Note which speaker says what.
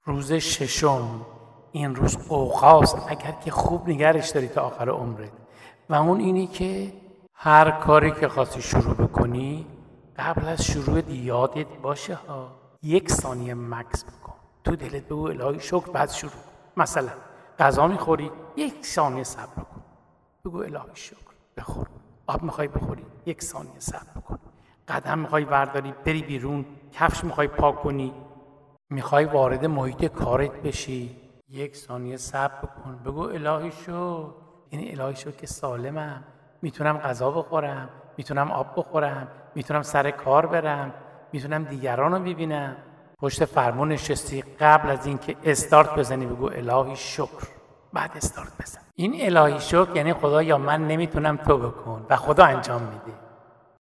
Speaker 1: روز ششم، این روز قوقاست اگر که خوب نگرش داری تا آخر عمرت. و اون اینی که هر کاری که خواستی شروع بکنی قبل از شروع یادت باشه 1 ثانیه مکس بکن، تو دلت بگو الهی شکر، بعد شروع. مثلا غذا میخوری 1 ثانیه صبر کن، بگو الهی شکر، بخور. آب میخوای بخوری 1 ثانیه صبر کن. قدم میخوای برداری بری بیرون، کفش میخوای پاک کنی، میخوای وارد محیط کارت بشی، 1 ثانیه صبر کن، بگو الهی شکر. یعنی الهی شکر که سالمم، میتونم غذا بخورم، میتونم آب بخورم، میتونم سر کار برم، میتونم دیگران رو ببینم. پشت فرمون نشستی، قبل از اینکه استارت بزنی بگو الهی شکر، بعد استارت بزن. این الهی شکر یعنی خدا یا من نمیتونم تو بکن و خدا انجام میده.